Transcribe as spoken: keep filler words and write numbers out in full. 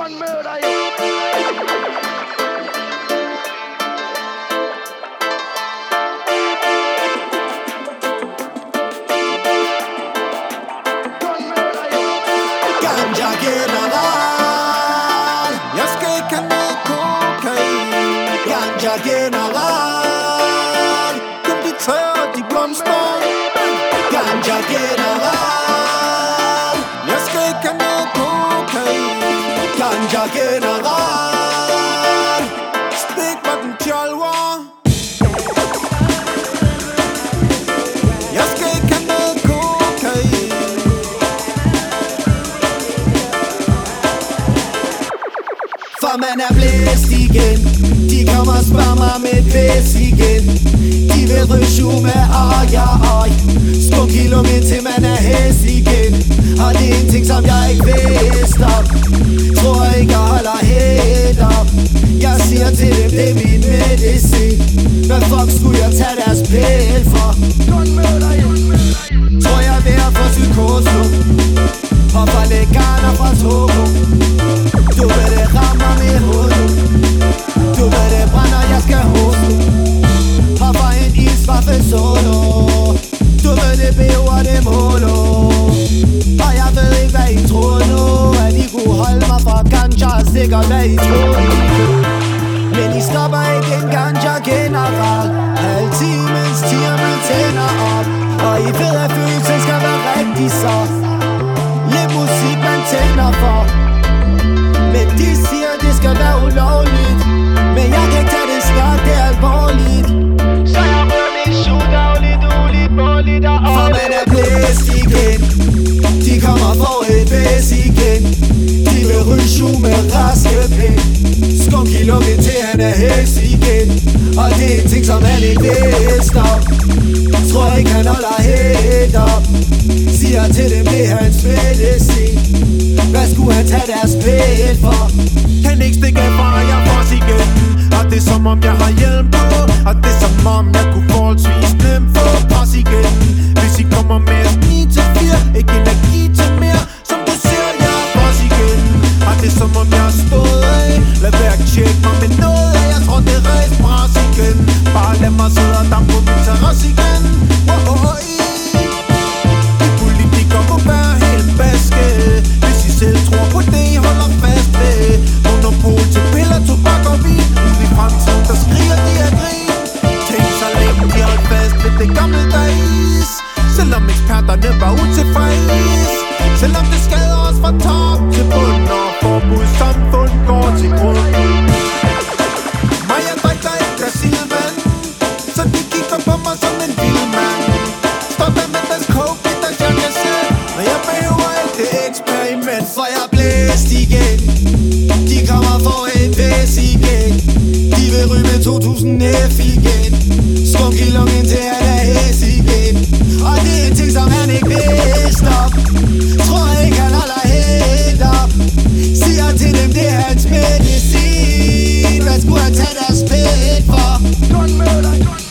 Gun murder you. Ganja general, jeg skal ikke have noget kokain. Ganja general, kun de træer, de blomster. Ganja general, jeg skal ikke have noget kokain. Ganja general, stik mig den tjolver. Jeg skal ikke have noget kokain. For man er blæst igen. De kommer og spørger mig med et væs igen. De vil ryge med oj, oj. Skunk kilo indtil man er hæs igen. Og det er en ting som jeg ikke vidste om. Tror ikke jeg holder helt op. Jeg siger til dem det er min medicin. Hvad fuck skulle jeg tage deres pæl for? Tror jeg er ved at få psykose. Og fra leganer fra Togo. Du ved det rammer mit hoved. Du ved det brænder, jeg skal hoste. Hopper en isvaffe solo. Du ved det bever det molo. Og jeg ved ikke hvad I tror nu. At I kunne holde mig fra ganja. Sikkert hvad I tror I kunne. Men I stopper ikke en ganja general. Halv timens tiger man tænder op. Og I ved at følelsen skal være rigtig så. Lidt musik man tænder for. Men de siger det skal være ulovligt. Men jeg kan ikke tage det snart, det er alvorligt. Så jeg må min shootout lidt uligt, måligt og For man er blæst igen. De kommer for et væs igen. De vil ryge sju med raske pæn. Skunk i lungen til han er hæs igen. Og det er en ting som han ikke vidste om. Tror ikke han holder helt op. Siger til dem det er hans medicin. Hvad skulle han tage deres pæl for? Kan ikke stikke af fra, jeg fros igen. Og det er som om jeg har hjelm på. Og det er som om jeg kunne forholdsvis nemt få pres igen. Hvis I kommer med ni til fire, ikke energi til mere. Som du ser, jeg er fros igen. Og det er som om jeg har stået af. Lad være at tjekke mig med noget af. Jeg tror det er rejst pres igen. Bare lad mig sidde og dampe på min terrasse igen. Oh, oh, oh, I. De politikere må være helt baske. Hvis I selv tror på det, I holder fast ved. Monopol til piller, tobak og vin. Ude i fremtiden, der skriger de af grin. Tænk så længe de holdt fast ved det gamle dags. Selvom eksperterne var utilfreds. Selvom det skader os fra top til bund. Og forbud samfund går til grund. Mig jeg drikker ikke af silvand. Så de kigger på mig som en vild mand. Står der med deres coke, det der jeg selv. Og jeg behøver ikke det eksperiment. For jeg er blæst igen. De kommer for et væs igen. De vil ryge med to tusind F igen. Skunk i lungen til han er hæs igen. Og det er en ting som han ikke vidste om. Tror ikke han holder helt op. Siger til dem det er hans medicin. Hvad skulle han tage deres pæl for? Gun murder.